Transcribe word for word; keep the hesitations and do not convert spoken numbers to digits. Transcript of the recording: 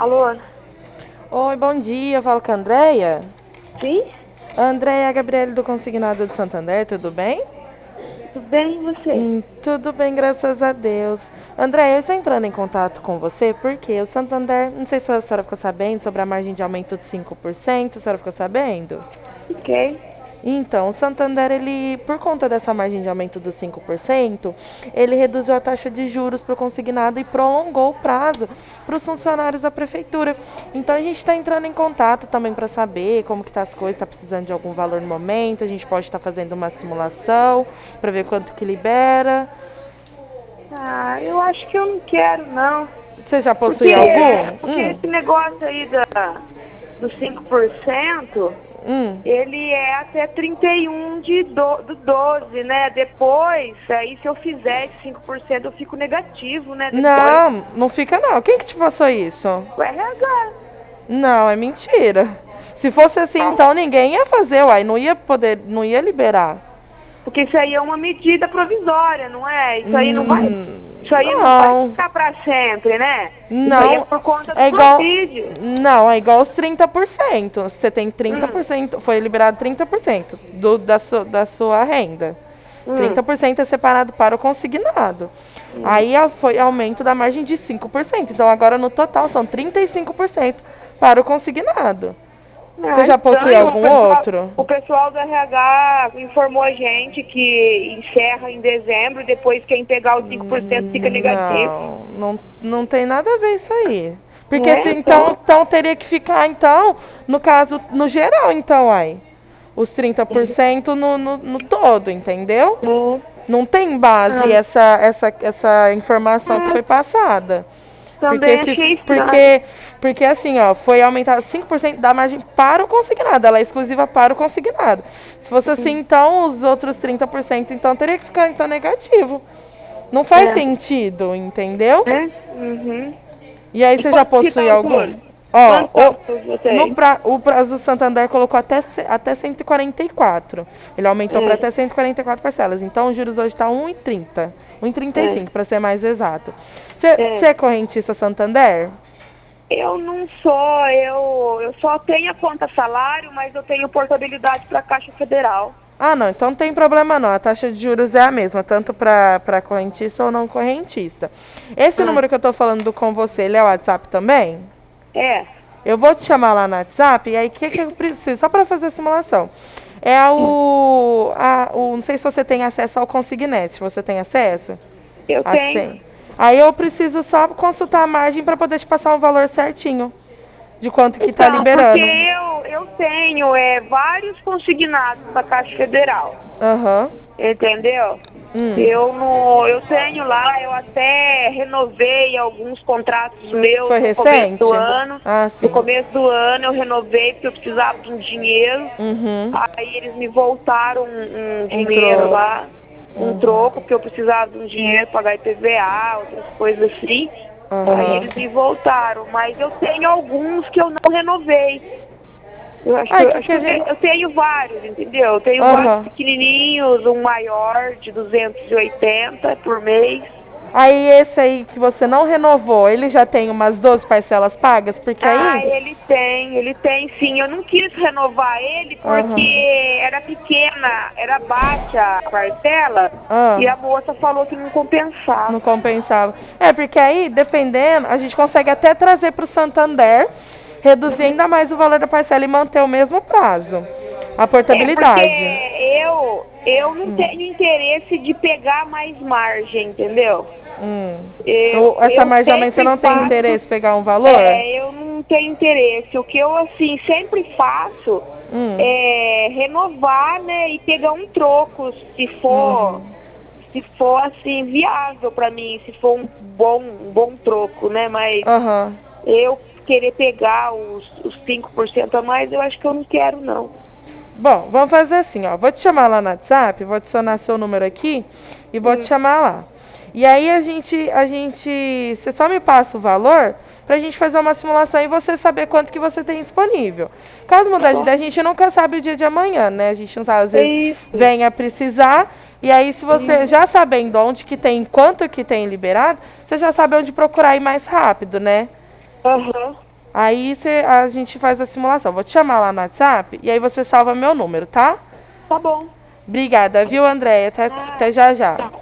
Alô? Oi, bom dia. Eu falo com a Andréia. Sim? Andréia, a Gabriele do Consignado de Santander, tudo bem? Tudo bem, e você? Hum, tudo bem, graças a Deus. Andréia, eu estou entrando em contato com você porque o Santander, não sei se a senhora ficou sabendo sobre a margem de aumento de cinco por cento, a senhora ficou sabendo? Ok. Então, o Santander, ele, por conta dessa margem de aumento dos cinco por cento, ele reduziu a taxa de juros para o consignado e prolongou o prazo para os funcionários da prefeitura. Então, a gente está entrando em contato também para saber como que tá as coisas, está precisando de algum valor no momento, a gente pode estar fazendo uma simulação para ver quanto que libera. Ah, eu acho que eu não quero, não. Você já Porque, possui algum? porque Hum, esse negócio aí da, dos cinco por cento, hum. ele é até trinta e um de do, do doze, né? Depois, aí se eu fizer esse cinco por cento, eu fico negativo, né? Depois, Não, não fica não. Quem que te passou isso? o R H. Não, é mentira. Se fosse assim, então ninguém ia fazer, uai, não ia poder, não ia liberar. Porque isso aí é uma medida provisória, não é? Isso aí não vai, Hum, isso aí não vai não, ficar para sempre, né? Isso aí é não, por conta do é igual, Covid. não, é igual os trinta por cento. Você tem trinta Hum, por cento, foi liberado trinta por cento do, da, su, da sua renda. hum, trinta por cento é separado para o consignado. hum. Aí a- foi aumento da margem de cinco por cento. Então agora no total são trinta e cinco por cento para o consignado. Você Ah, já possui estranho, o algum pessoal, outro? o pessoal do R H informou a gente que encerra em dezembro e depois quem pegar os cinco por cento fica negativo. Não, não, não tem nada a ver isso aí. Porque se É, então, então, então teria que ficar, então, no caso, no geral, então, aí. Os trinta por cento no, no, no todo, entendeu? hum, Não tem base hum, essa, essa, essa informação que foi hum, passada. Porque, também se, achei estranho. porque, porque assim, ó, foi aumentado cinco por cento da margem para o consignado. Ela é exclusiva para o consignado. Se fosse assim, Hum, então, os outros trinta por cento, então, teria que ficar, então, negativo. Não faz é, sentido, entendeu? né? Uhum. E aí E você já quanto que possui tá os algum? juros? Ó, Quanto tá o, os juros de no vocês? pra, o prazo do Santander colocou até, ce- até cento e quarenta e quatro. Ele aumentou para É, até cento e quarenta e quatro parcelas. Então os juros hoje está um e trinta. um e trinta e é, cinco para ser mais exato. Você você é. é correntista Santander? Eu não sou, eu, eu só tenho a conta salário, mas eu tenho portabilidade para a Caixa Federal. Ah, não, então não tem problema não. A taxa de juros é a mesma, tanto para correntista ou não correntista. Esse Ah, número que eu estou falando com você, ele é o WhatsApp também? é. Eu vou te chamar lá no WhatsApp, e aí o que, que eu preciso? Só para fazer a simulação. É o, a, o. Não sei se você tem acesso ao Consignet. Você tem acesso? Eu A tenho. senha. Aí eu preciso só consultar a margem para poder te passar um valor certinho de quanto que tá Então, porque liberando. eu, eu tenho é, vários consignados para a Caixa Federal, Aham. entendeu? Hum. Eu não, eu tenho lá, eu até renovei alguns contratos meus Foi no começo do recente? ano. Ah, No sim. começo do ano eu renovei porque eu precisava de um dinheiro. Uhum. Aí eles me voltaram um, um Um dinheiro troco. lá, um Uhum. troco, porque eu precisava de um dinheiro para pagar I P V A, outras coisas assim. Aí Aham. eles me voltaram, mas eu tenho alguns que eu não renovei. Eu acho que, Ai, eu, que acho que que a eu, te- gente. eu tenho vários, entendeu? Eu tenho vários Aham. pequenininhos, um maior de duzentos e oitenta por mês. Aí esse aí que você não renovou, ele já tem umas doze parcelas pagas? Porque Ah, aí. ele tem, ele tem sim. Eu não quis renovar ele Aham. porque era pequena, era baixa a parcela Ah, e a moça falou que não compensava. não compensava. É, porque aí, dependendo, a gente consegue até trazer para o Santander, reduzir Uhum. ainda mais o valor da parcela e manter o mesmo prazo. A É, porque portabilidade. eu, eu não tenho interesse de pegar mais margem, entendeu? Hum. Eu, O- essa eu margem também você sempre não tem faço, interesse em pegar um valor? é, eu não tenho interesse. O que eu, assim, sempre faço Hum. é renovar, né, e pegar um troco, se for, Uhum. se for, assim, viável para mim, se for um bom, um bom troco, né, mas Aham. eu querer pegar os, os cinco por cento a mais, eu acho que eu não quero, não. Bom, vamos fazer assim, ó. Vou te chamar lá no WhatsApp, vou adicionar seu número aqui e vou te Hum, chamar lá. E aí a gente, a gente, você só me passa o valor pra gente fazer uma simulação e você saber quanto que você tem disponível. Caso tá mudar de bom. ideia, a gente nunca sabe o dia de amanhã, né? A gente não sabe, às É vezes isso. vem a precisar. E aí, se você Isso. já sabendo onde que tem, quanto que tem liberado, você já sabe onde procurar ir mais rápido, né? Aham. Aí cê, a gente faz a simulação. Vou te chamar lá no WhatsApp e aí você salva meu número, tá? Tá bom. Obrigada, viu, Andréia? Até, Ah, até já já. tá.